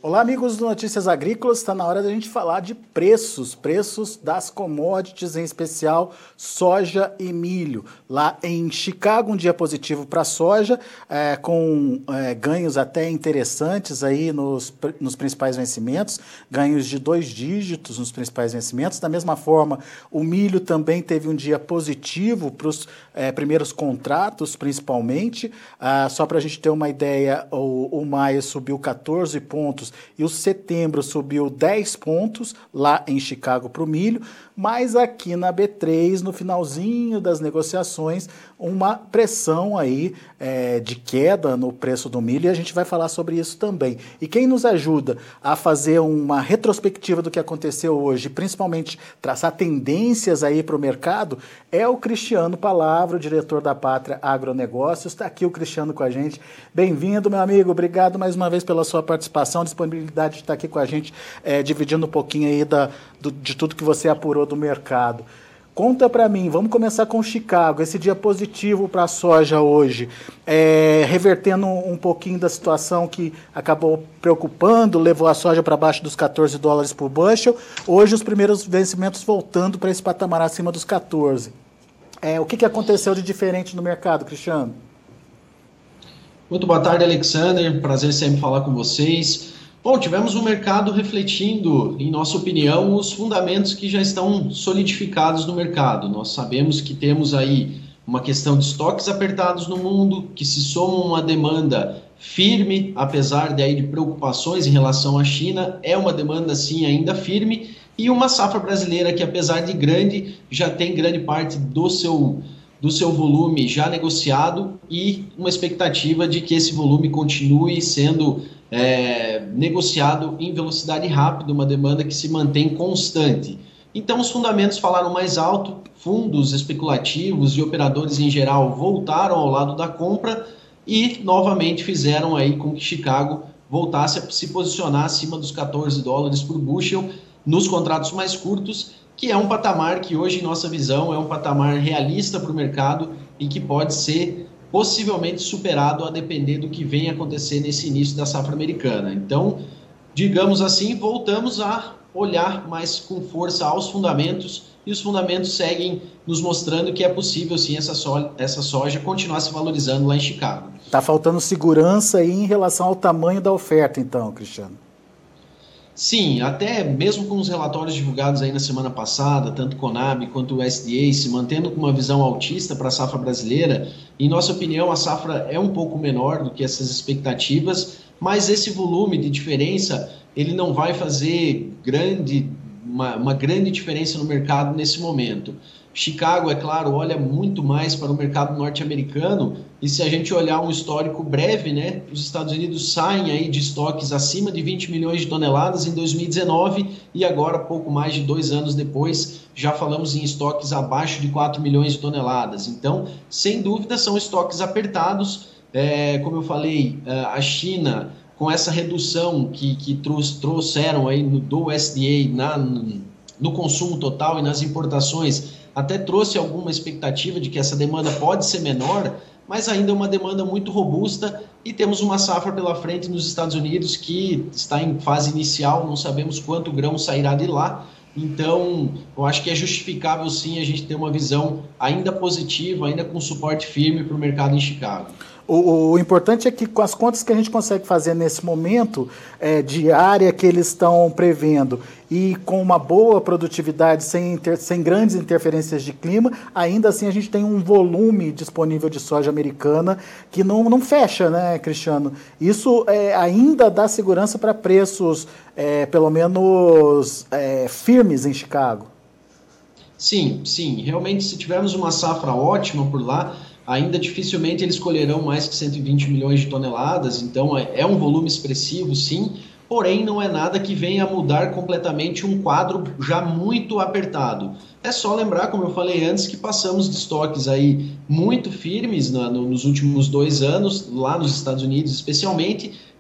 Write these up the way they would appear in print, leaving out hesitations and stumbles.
Olá, amigos do Notícias Agrícolas. Está na hora da gente falar de preços das commodities, em especial soja e milho. Lá em Chicago, um dia positivo para a soja, com ganhos até interessantes aí nos principais vencimentos, ganhos de 2 dígitos nos principais vencimentos. Da mesma forma, o milho também teve um dia positivo para os primeiros contratos, principalmente. Só para a gente ter uma ideia, o maio subiu 14 pontos, e o setembro subiu 10 pontos lá em Chicago para o milho, mas aqui na B3, no finalzinho das negociações, uma pressão aí de queda no preço do milho, e a gente vai falar sobre isso também. E quem nos ajuda a fazer uma retrospectiva do que aconteceu hoje, principalmente traçar tendências aí para o mercado, é o Cristiano Palavra, o diretor da Pátria Agronegócios. Está aqui o Cristiano com a gente. Bem-vindo, meu amigo. Obrigado mais uma vez pela sua participação, disponibilidade de estar aqui com a gente, dividindo um pouquinho aí de tudo que você apurou do mercado. Conta para mim, vamos começar com Chicago, esse dia positivo para a soja hoje, revertendo um pouquinho da situação que acabou preocupando, levou a soja para baixo dos $14 por bushel. Hoje os primeiros vencimentos voltando para esse patamar acima dos 14. O que aconteceu de diferente no mercado, Cristiano? Muito boa tarde, Alexander. Prazer sempre falar com vocês. Bom, tivemos um mercado refletindo, em nossa opinião, os fundamentos que já estão solidificados no mercado. Nós sabemos que temos aí uma questão de estoques apertados no mundo, que se soma uma demanda firme, apesar de preocupações em relação à China, é uma demanda sim ainda firme, e uma safra brasileira que, apesar de grande, já tem grande parte do seu volume já negociado e uma expectativa de que esse volume continue sendo negociado em velocidade rápida, uma demanda que se mantém constante. Então os fundamentos falaram mais alto, fundos especulativos e operadores em geral voltaram ao lado da compra e novamente fizeram aí com que Chicago voltasse a se posicionar acima dos $14 por bushel nos contratos mais curtos, que é um patamar que hoje, em nossa visão, é um patamar realista para o mercado e que pode ser possivelmente superado a depender do que vem acontecer nesse início da safra americana. Então, digamos assim, voltamos a olhar mais com força aos fundamentos, e os fundamentos seguem nos mostrando que é possível sim essa soja continuar se valorizando lá em Chicago. Está faltando segurança aí em relação ao tamanho da oferta, então, Cristiano. Sim, até mesmo com os relatórios divulgados aí na semana passada, tanto o Conab quanto o USDA se mantendo com uma visão altista para a safra brasileira, em nossa opinião a safra é um pouco menor do que essas expectativas, mas esse volume de diferença ele não vai fazer uma grande diferença no mercado nesse momento. Chicago, é claro, olha muito mais para o mercado norte-americano, e se a gente olhar um histórico breve, né, os Estados Unidos saem aí de estoques acima de 20 milhões de toneladas em 2019 e agora, pouco mais de 2 anos depois, já falamos em estoques abaixo de 4 milhões de toneladas. Então, sem dúvida, são estoques apertados. Como eu falei, a China, com essa redução que trouxeram aí do USDA no consumo total e nas importações, até trouxe alguma expectativa de que essa demanda pode ser menor, mas ainda é uma demanda muito robusta e temos uma safra pela frente nos Estados Unidos que está em fase inicial, não sabemos quanto grão sairá de lá, então eu acho que é justificável sim a gente ter uma visão ainda positiva, ainda com suporte firme para o mercado em Chicago. O importante é que com as contas que a gente consegue fazer nesse momento de área que eles estão prevendo e com uma boa produtividade, sem grandes interferências de clima, ainda assim a gente tem um volume disponível de soja americana que não fecha, né, Cristiano? Isso ainda dá segurança para preços, pelo menos, firmes em Chicago. Sim, realmente se tivermos uma safra ótima por lá, ainda dificilmente eles colherão mais que 120 milhões de toneladas, então é um volume expressivo, sim, porém não é nada que venha a mudar completamente um quadro já muito apertado. É só lembrar, como eu falei antes, que passamos de estoques aí muito firmes nos últimos 2 anos, lá nos Estados Unidos especialmente,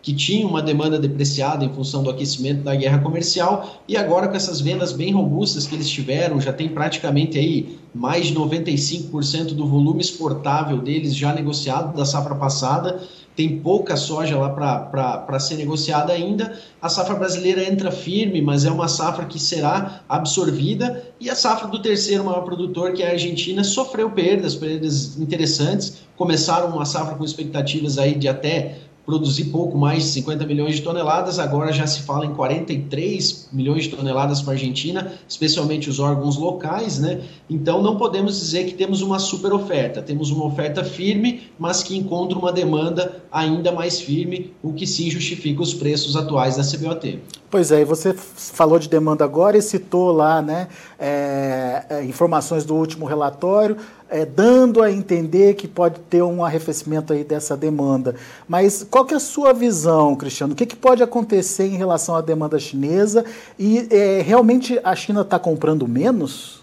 que tinha uma demanda depreciada em função do aquecimento da guerra comercial, e agora com essas vendas bem robustas que eles tiveram, já tem praticamente aí mais de 95% do volume exportável deles já negociado da safra passada, tem pouca soja lá para ser negociada ainda. A safra brasileira entra firme, mas é uma safra que será absorvida, e a safra do terceiro maior produtor, que é a Argentina, sofreu perdas interessantes, começaram uma safra com expectativas aí de até produzir pouco mais de 50 milhões de toneladas, agora já se fala em 43 milhões de toneladas para a Argentina, especialmente os órgãos locais, né? Então não podemos dizer que temos uma super oferta, temos uma oferta firme, mas que encontra uma demanda ainda mais firme, o que sim justifica os preços atuais da CBOT. Pois é, e você falou de demanda agora e citou lá, né, informações do último relatório, dando a entender que pode ter um arrefecimento aí dessa demanda. Mas qual que é a sua visão, Cristiano? O que pode acontecer em relação à demanda chinesa? E realmente a China está comprando menos?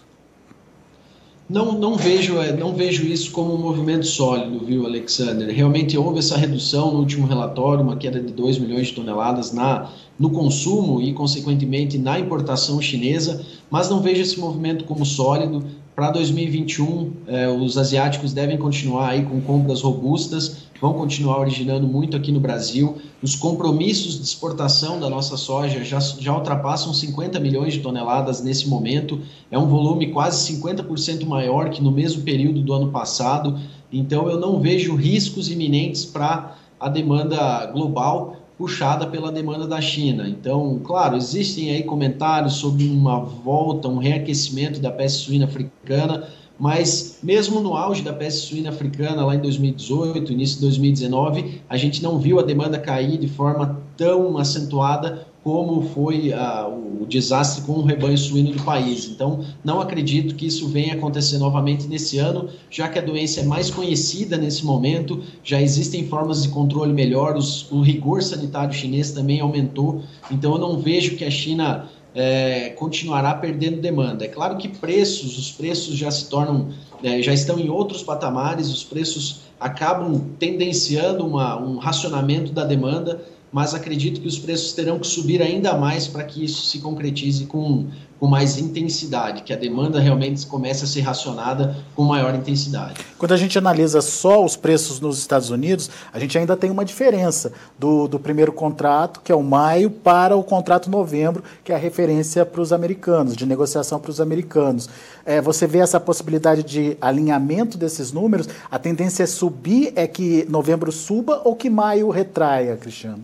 Não vejo isso como um movimento sólido, viu, Alexander? Realmente houve essa redução no último relatório, uma queda de 2 milhões de toneladas no consumo e, consequentemente, na importação chinesa, mas não vejo esse movimento como sólido. Para 2021, os asiáticos devem continuar aí com compras robustas, vão continuar originando muito aqui no Brasil. Os compromissos de exportação da nossa soja já ultrapassam 50 milhões de toneladas nesse momento. É um volume quase 50% maior que no mesmo período do ano passado. Então, eu não vejo riscos iminentes para a demanda global puxada pela demanda da China. Então, claro, existem aí comentários sobre uma volta, um reaquecimento da peste suína africana, mas mesmo no auge da peste suína africana, lá em 2018, início de 2019, a gente não viu a demanda cair de forma tão acentuada como foi o desastre com o rebanho suíno do país. Então, não acredito que isso venha acontecer novamente nesse ano, já que a doença é mais conhecida nesse momento, já existem formas de controle melhor, o rigor sanitário chinês também aumentou, então eu não vejo que a China continuará perdendo demanda. É claro que os preços já se tornam, já estão em outros patamares, os preços acabam tendenciando um racionamento da demanda, mas acredito que os preços terão que subir ainda mais para que isso se concretize com mais intensidade, que a demanda realmente comece a ser racionada com maior intensidade. Quando a gente analisa só os preços nos Estados Unidos, a gente ainda tem uma diferença do primeiro contrato, que é o maio, para o contrato novembro, que é a referência para os americanos, de negociação para os americanos. Você vê essa possibilidade de alinhamento desses números? A tendência é subir, é que novembro suba ou que maio retraia, Cristiano?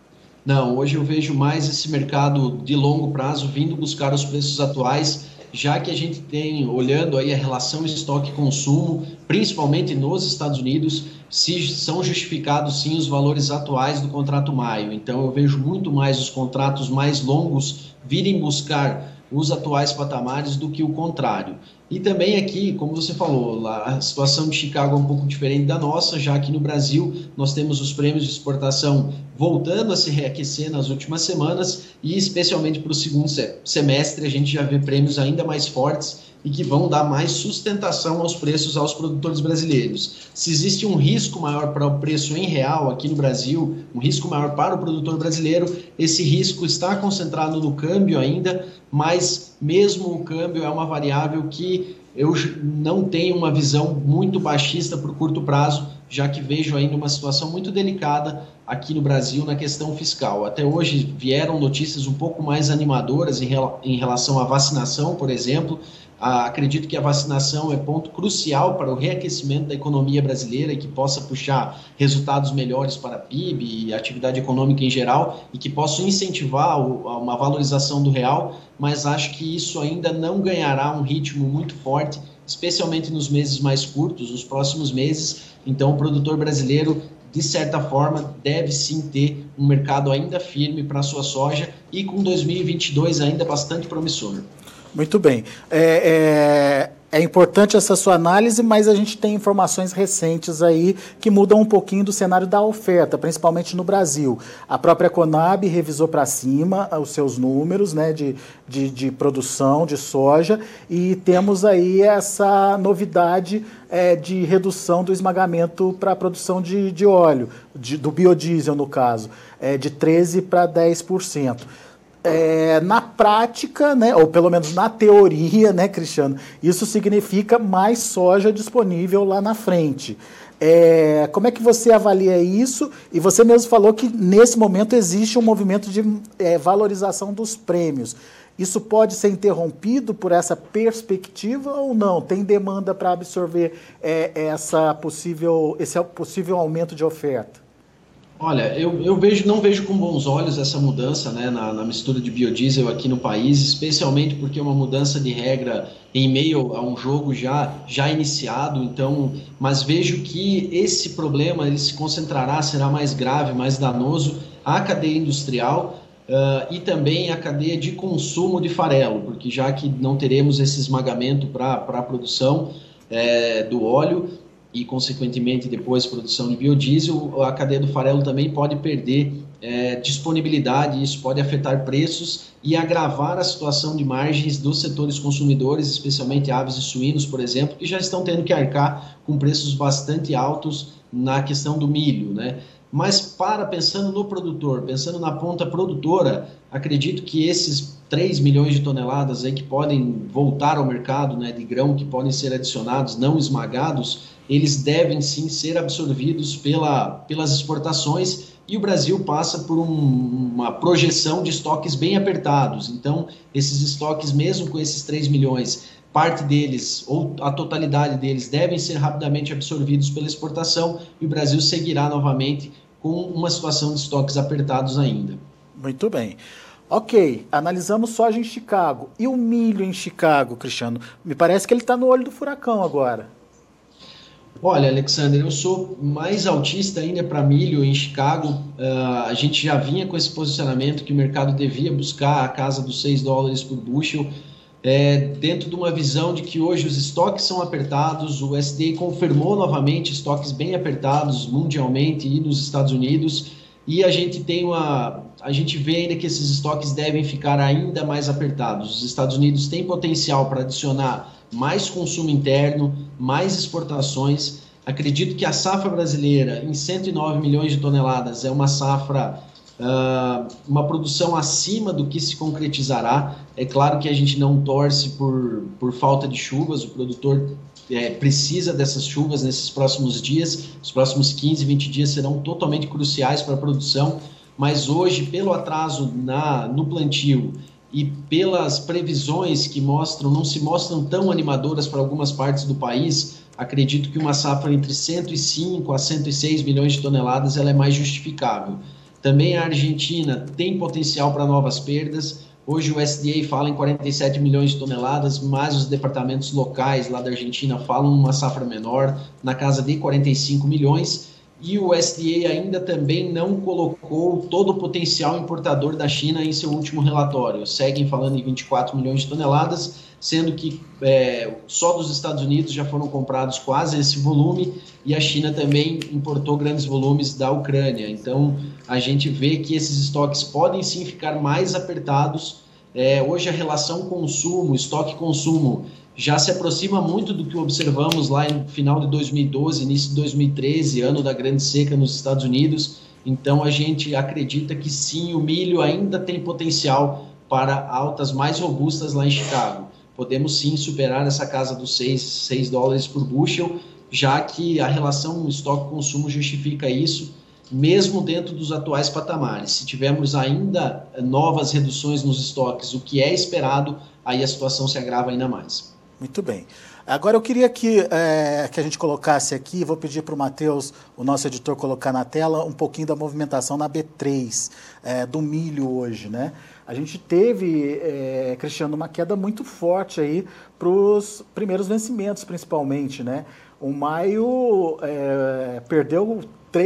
Não, hoje eu vejo mais esse mercado de longo prazo vindo buscar os preços atuais, já que a gente tem, olhando aí a relação estoque-consumo, principalmente nos Estados Unidos, se são justificados sim os valores atuais do contrato maio. Então eu vejo muito mais os contratos mais longos virem buscar os atuais patamares do que o contrário. E também aqui, como você falou, a situação de Chicago é um pouco diferente da nossa, já que no Brasil nós temos os prêmios de exportação voltando a se reaquecer nas últimas semanas e especialmente para o segundo semestre a gente já vê prêmios ainda mais fortes e que vão dar mais sustentação aos preços aos produtores brasileiros. Se existe um risco maior para o preço em real aqui no Brasil, um risco maior para o produtor brasileiro, esse risco está concentrado no câmbio ainda, mas mesmo o câmbio é uma variável que eu não tenho uma visão muito baixista para o curto prazo, já que vejo ainda uma situação muito delicada aqui no Brasil na questão fiscal. Até hoje vieram notícias um pouco mais animadoras em relação à vacinação, por exemplo. Acredito que a vacinação é ponto crucial para o reaquecimento da economia brasileira e que possa puxar resultados melhores para a PIB e a atividade econômica em geral e que possa incentivar uma valorização do real, mas acho que isso ainda não ganhará um ritmo muito forte, especialmente nos meses mais curtos, nos próximos meses. Então o produtor brasileiro, de certa forma, deve sim ter um mercado ainda firme para a sua soja e com 2022 ainda bastante promissor. Muito bem. É importante essa sua análise, mas a gente tem informações recentes aí que mudam um pouquinho do cenário da oferta, principalmente no Brasil. A própria Conab revisou para cima os seus números, né, de produção de soja, e temos aí essa novidade de redução do esmagamento para a produção de óleo, do biodiesel no caso, de 13% para 10%. Na prática, né, ou pelo menos na teoria, né, Cristiano, isso significa mais soja disponível lá na frente. Como é que você avalia isso? E você mesmo falou que nesse momento existe um movimento de valorização dos prêmios. Isso pode ser interrompido por essa perspectiva ou não? Tem demanda para absorver esse possível aumento de oferta? Olha, eu não vejo com bons olhos essa mudança, né, na mistura de biodiesel aqui no país, especialmente porque é uma mudança de regra em meio a um jogo já iniciado. Então, mas vejo que esse problema ele se concentrará, será mais grave, mais danoso à cadeia industrial e também à cadeia de consumo de farelo, porque já que não teremos esse esmagamento para a produção do óleo, e, consequentemente, depois produção de biodiesel, a cadeia do farelo também pode perder disponibilidade, e isso pode afetar preços e agravar a situação de margens dos setores consumidores, especialmente aves e suínos, por exemplo, que já estão tendo que arcar com preços bastante altos na questão do milho, né? Mas pensando no produtor, pensando na ponta produtora, acredito que esses 3 milhões de toneladas aí que podem voltar ao mercado, né, de grão, que podem ser adicionados, não esmagados, eles devem sim ser absorvidos pelas exportações, e o Brasil passa por uma projeção de estoques bem apertados. Então, esses estoques, mesmo com esses 3 milhões, parte deles, ou a totalidade deles, devem ser rapidamente absorvidos pela exportação, e o Brasil seguirá novamente com uma situação de estoques apertados ainda. Muito bem. Ok, analisamos soja em Chicago. E o milho em Chicago, Cristiano? Me parece que ele está no olho do furacão agora. Olha, Alexander, eu sou mais altista ainda para milho em Chicago. A gente já vinha com esse posicionamento que o mercado devia buscar a casa dos $6 por bushel, dentro de uma visão de que hoje os estoques são apertados. O USDA confirmou novamente estoques bem apertados mundialmente e nos Estados Unidos, e a gente vê ainda que esses estoques devem ficar ainda mais apertados. Os Estados Unidos têm potencial para adicionar mais consumo interno, mais exportações. Acredito que a safra brasileira, em 109 milhões de toneladas, é uma safra, uma produção acima do que se concretizará. É claro que a gente não torce por falta de chuvas, o produtor precisa dessas chuvas nesses próximos dias. Os próximos 15, 20 dias serão totalmente cruciais para a produção, mas hoje, pelo atraso no plantio e pelas previsões que não se mostram tão animadoras para algumas partes do país, acredito que uma safra entre 105 a 106 milhões de toneladas ela é mais justificável. Também a Argentina tem potencial para novas perdas. Hoje o USDA fala em 47 milhões de toneladas, mas os departamentos locais lá da Argentina falam uma safra menor, na casa de 45 milhões. E o USDA ainda também não colocou todo o potencial importador da China em seu último relatório. Seguem falando em 24 milhões de toneladas, sendo que só dos Estados Unidos já foram comprados quase esse volume, e a China também importou grandes volumes da Ucrânia. Então, a gente vê que esses estoques podem sim ficar mais apertados. Hoje a relação consumo, estoque-consumo, já se aproxima muito do que observamos lá no final de 2012, início de 2013, ano da grande seca nos Estados Unidos. Então a gente acredita que sim, o milho ainda tem potencial para altas mais robustas lá em Chicago. Podemos sim superar essa casa dos $6 por bushel, já que a relação estoque-consumo justifica isso, mesmo dentro dos atuais patamares. Se tivermos ainda novas reduções nos estoques, o que é esperado, aí a situação se agrava ainda mais. Muito bem. Agora eu queria que a gente colocasse aqui, vou pedir para o Matheus, o nosso editor, colocar na tela um pouquinho da movimentação na B3, do milho hoje, né? A gente teve, Cristiano, uma queda muito forte aí para os primeiros vencimentos, principalmente, né? O maio perdeu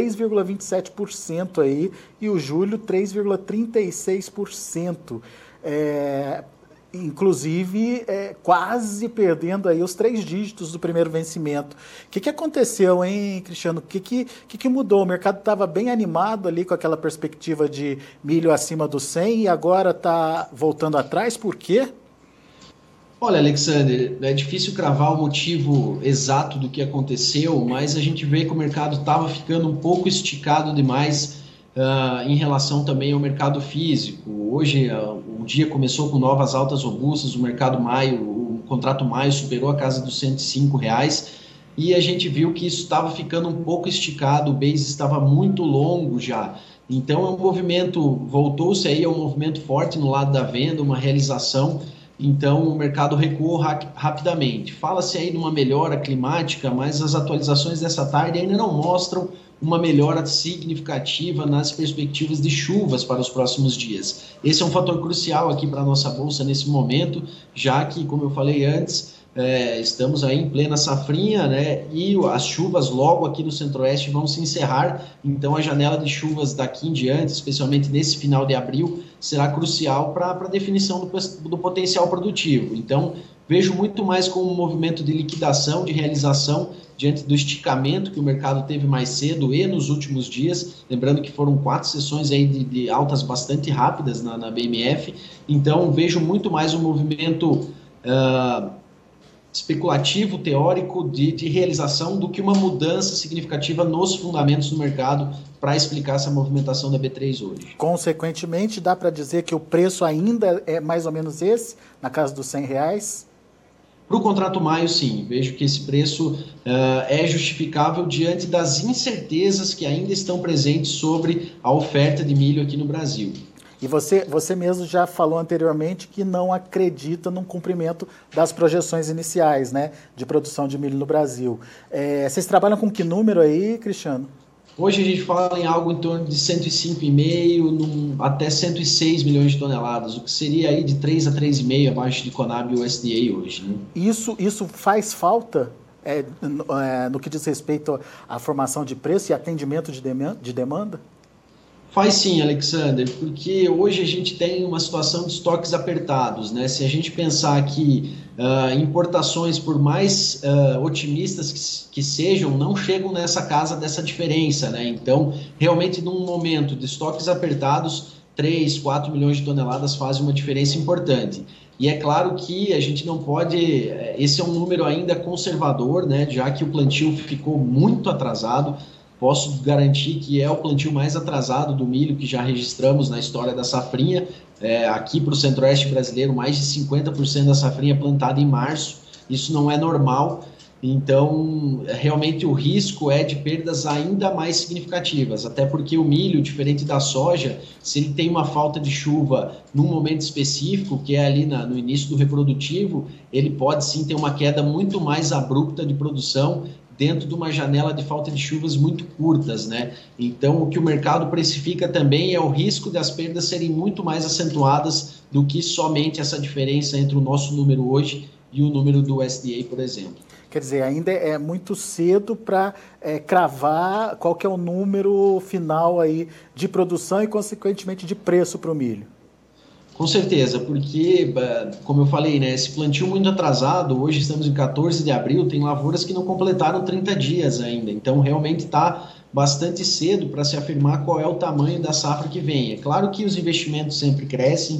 3,27% aí e o julho 3,36%. inclusive quase perdendo aí os 3 dígitos do primeiro vencimento. O que aconteceu, hein, Cristiano? O que mudou? O mercado estava bem animado ali com aquela perspectiva de milho acima do 100 e agora está voltando atrás, por quê? Olha, Alexander, é difícil cravar o motivo exato do que aconteceu, mas a gente vê que o mercado estava ficando um pouco esticado demais em relação também ao mercado físico. Hoje, o dia começou com novas altas robustas, o contrato maio superou a casa dos R$ 105, e a gente viu que isso estava ficando um pouco esticado, o base estava muito longo já. Então, é um movimento, voltou-se aí a um movimento forte no lado da venda, uma realização. Então, o mercado recuou rapidamente. Fala-se aí de uma melhora climática, mas as atualizações dessa tarde ainda não mostram uma melhora significativa nas perspectivas de chuvas para os próximos dias. Esse é um fator crucial aqui para a nossa bolsa nesse momento, já que, como eu falei antes, estamos aí em plena safrinha, né? E as chuvas logo aqui no Centro-Oeste vão se encerrar, então a janela de chuvas daqui em diante, especialmente nesse final de abril, será crucial para a definição do potencial produtivo. Então, vejo muito mais como um movimento de liquidação, de realização, diante do esticamento que o mercado teve mais cedo e nos últimos dias, lembrando que foram 4 sessões aí de altas bastante rápidas na BMF, então vejo muito mais um movimento especulativo, teórico, de realização, do que uma mudança significativa nos fundamentos do mercado para explicar essa movimentação da B3 hoje. Consequentemente, dá para dizer que o preço ainda é mais ou menos esse, na casa dos R$ 100? Para o contrato maio, sim. Vejo que esse preço é justificável diante das incertezas que ainda estão presentes sobre a oferta de milho aqui no Brasil. E você mesmo já falou anteriormente que não acredita no cumprimento das projeções iniciais, né, de produção de milho no Brasil. Vocês trabalham com que número aí, Cristiano? Hoje a gente fala em algo em torno de 105,5 até 106 milhões de toneladas, o que seria aí de 3 a 3,5 abaixo de Conab e USDA hoje. Né? Isso faz falta no que diz respeito à formação de preço e atendimento de demanda? Faz sim, Alexander, porque hoje a gente tem uma situação de estoques apertados, né? Se a gente pensar que importações, por mais otimistas que sejam, não chegam nessa casa dessa diferença, né? Então, realmente, num momento de estoques apertados, 3, 4 milhões de toneladas fazem uma diferença importante. E é claro que a gente não pode... Esse é um número ainda conservador, né? Já que o plantio ficou muito atrasado. Posso garantir que é o plantio mais atrasado do milho que já registramos na história da safrinha. Aqui para o Centro-Oeste brasileiro, mais de 50% da safrinha é plantada em março. Isso não é normal. Então, realmente o risco é de perdas ainda mais significativas. Até porque o milho, diferente da soja, se ele tem uma falta de chuva num momento específico, que é ali no início do reprodutivo, ele pode sim ter uma queda muito mais abrupta de produção dentro de uma janela de falta de chuvas muito curtas, né? Então, o que o mercado precifica também é o risco das perdas serem muito mais acentuadas do que somente essa diferença entre o nosso número hoje e o número do USDA, por exemplo. Quer dizer, ainda é muito cedo para cravar qual que é o número final aí de produção e, consequentemente, de preço para o milho. Com certeza, porque, como eu falei, né, esse plantio muito atrasado, hoje estamos em 14 de abril, tem lavouras que não completaram 30 dias ainda, então realmente está bastante cedo para se afirmar qual é o tamanho da safra que vem. É claro que os investimentos sempre crescem,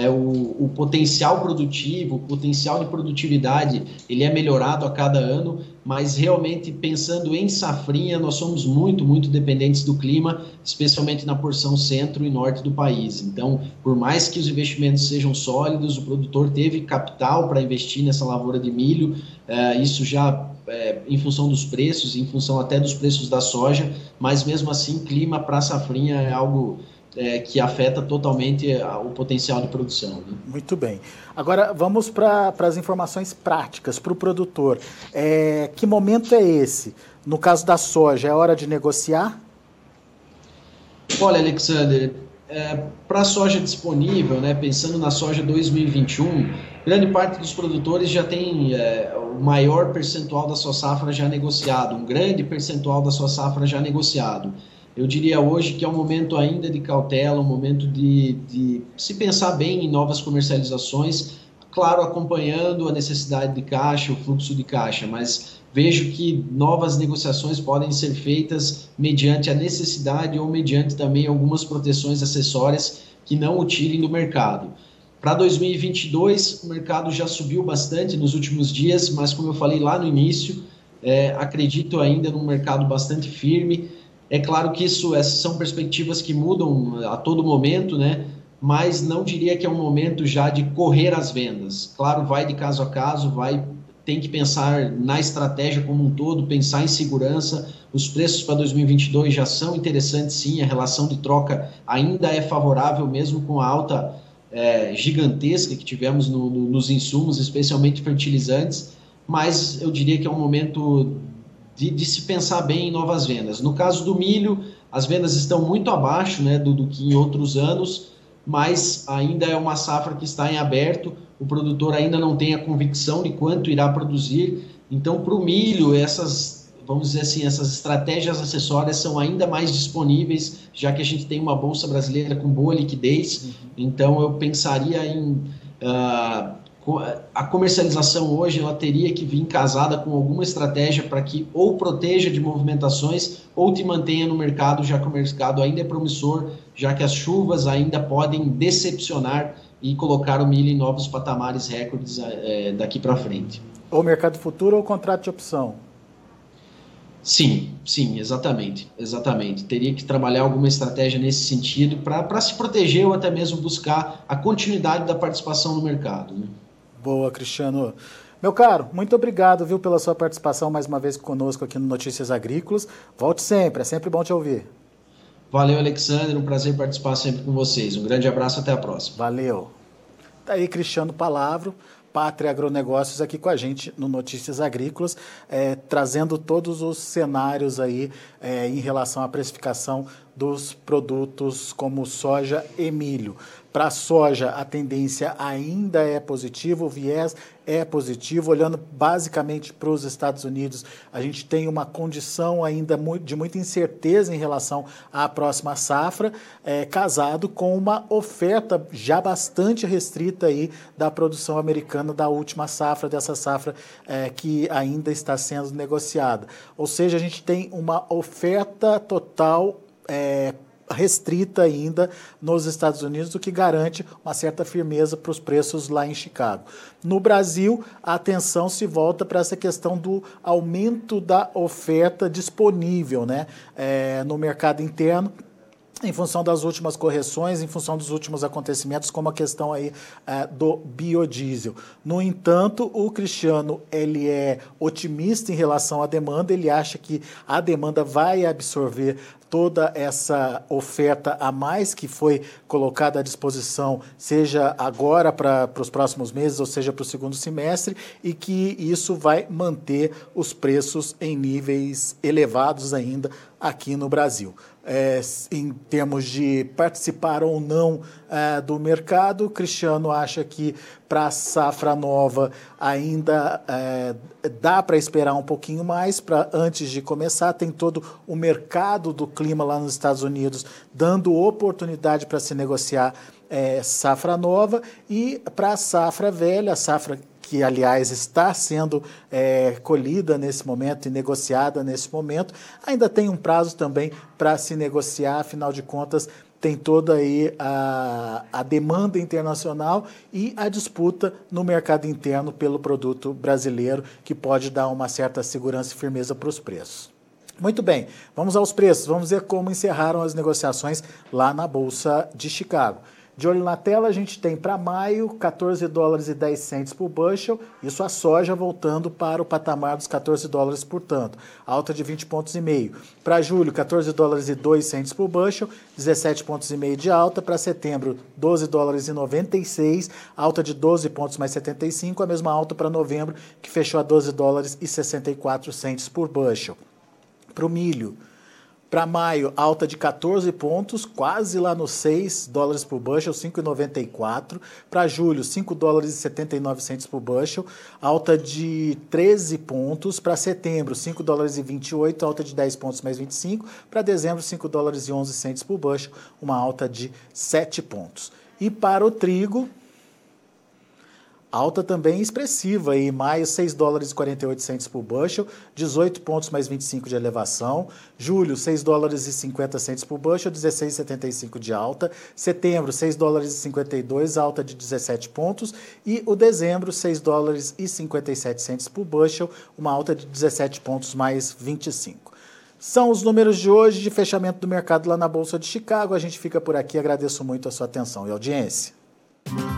o potencial produtivo, o potencial de produtividade, ele é melhorado a cada ano, mas realmente pensando em safrinha, nós somos muito, muito dependentes do clima, especialmente na porção centro e norte do país. Então, por mais que os investimentos sejam sólidos, o produtor teve capital para investir nessa lavoura de milho, isso já em função dos preços, em função até dos preços da soja, mas mesmo assim, clima para a safrinha é algo que afeta totalmente o potencial de produção. Né? Muito bem. Agora, vamos para as informações práticas para o produtor. Que momento é esse? No caso da soja, é hora de negociar? Olha, Alexander, para a soja disponível, né, pensando na soja 2021, grande parte dos produtores já tem o maior percentual da sua safra já negociado, um grande percentual da sua safra já negociado. Eu diria hoje que é um momento ainda de cautela, um momento de se pensar bem em novas comercializações. claro, acompanhando a necessidade de caixa, o fluxo de caixa, mas vejo que novas negociações podem ser feitas mediante a necessidade ou mediante também algumas proteções acessórias que não o tirem do mercado. Para 2022, o mercado já subiu bastante nos últimos dias, mas como eu falei lá no início, acredito ainda num mercado bastante firme. É claro que essas são perspectivas que mudam a todo momento, né? Mas não diria que é um momento já de correr as vendas. Claro, vai de caso a caso, tem que pensar na estratégia como um todo, pensar em segurança. Os preços para 2022 já são interessantes, sim, a relação de troca ainda é favorável, mesmo com a alta gigantesca que tivemos nos insumos, especialmente fertilizantes, mas eu diria que é um momento de se pensar bem em novas vendas. No caso do milho, as vendas estão muito abaixo, né, do que em outros anos, mas ainda é uma safra que está em aberto, o produtor ainda não tem a convicção de quanto irá produzir, então para o milho, vamos dizer assim, essas estratégias acessórias são ainda mais disponíveis, já que a gente tem uma bolsa brasileira com boa liquidez, então eu pensaria em... a comercialização hoje ela teria que vir casada com alguma estratégia para que ou proteja de movimentações ou te mantenha no mercado, já que o mercado ainda é promissor, já que as chuvas ainda podem decepcionar e colocar o milho em novos patamares recordes daqui para frente. Ou mercado futuro ou contrato de opção? Sim, exatamente. Teria que trabalhar alguma estratégia nesse sentido para se proteger ou até mesmo buscar a continuidade da participação no mercado, né? Boa, Cristiano. Meu caro, muito obrigado, viu, pela sua participação mais uma vez conosco aqui no Notícias Agrícolas. Volte sempre, é sempre bom te ouvir. Valeu, Alexandre, um prazer participar sempre com vocês. Um grande abraço, até a próxima. Valeu. Tá aí Cristiano Palavro, Pátria Agronegócios, aqui com a gente no Notícias Agrícolas, trazendo todos os cenários aí em relação à precificação dos produtos como soja e milho. Para a soja, a tendência ainda é positiva, o viés é positivo. Olhando basicamente para os Estados Unidos, a gente tem uma condição ainda de muita incerteza em relação à próxima safra, casado com uma oferta já bastante restrita aí da produção americana da última safra, dessa safra que ainda está sendo negociada. Ou seja, a gente tem uma oferta total restrita ainda nos Estados Unidos, o que garante uma certa firmeza para os preços lá em Chicago. No Brasil, a atenção se volta para essa questão do aumento da oferta disponível, né, no mercado interno, em função das últimas correções, em função dos últimos acontecimentos, como a questão aí do biodiesel. No entanto, o Cristiano, ele é otimista em relação à demanda, ele acha que a demanda vai absorver toda essa oferta a mais que foi colocada à disposição, seja agora para os próximos meses, ou seja para o segundo semestre, e que isso vai manter os preços em níveis elevados ainda aqui no Brasil. Em termos de participar ou não do mercado, Cristiano acha que para a safra nova ainda dá para esperar um pouquinho mais antes de começar. Tem todo o mercado do clima lá nos Estados Unidos dando oportunidade para se negociar safra nova, e para a safra velha, a safra que, aliás, está sendo colhida nesse momento e negociada nesse momento, ainda tem um prazo também para se negociar, afinal de contas, tem toda aí a demanda internacional e a disputa no mercado interno pelo produto brasileiro, que pode dar uma certa segurança e firmeza para os preços. Muito bem, vamos aos preços, vamos ver como encerraram as negociações lá na Bolsa de Chicago. De olho na tela, a gente tem para maio $14,10 por bushel, isso a soja voltando para o patamar dos $14 por tanto, alta de 20,5 pontos. Para julho, $14,02 por bushel, 17,5 pontos de alta. Para setembro, $12,96, alta de 12 pontos mais 75, a mesma alta para novembro, que fechou a $12,64 por bushel. Para o milho, para maio, alta de 14 pontos, quase lá nos $6 por bushel, 5,94. Para julho, $5,79 por bushel, alta de 13 pontos. Para setembro, $5,28, alta de 10 pontos mais 25. Para dezembro, $5,11 por bushel, uma alta de 7 pontos. E para o trigo, Alta também expressiva aí, maio, 6 dólares e 48 centes por bushel, 18 pontos mais 25 de elevação. Julho, 6 dólares e 50 centes por bushel, 16,75 de alta. Setembro, 6 dólares e 52, alta de 17 pontos. E o dezembro, 6 dólares e 57 centes por bushel, uma alta de 17 pontos mais 25. São os números de hoje de fechamento do mercado lá na Bolsa de Chicago. A gente fica por aqui, agradeço muito a sua atenção e audiência.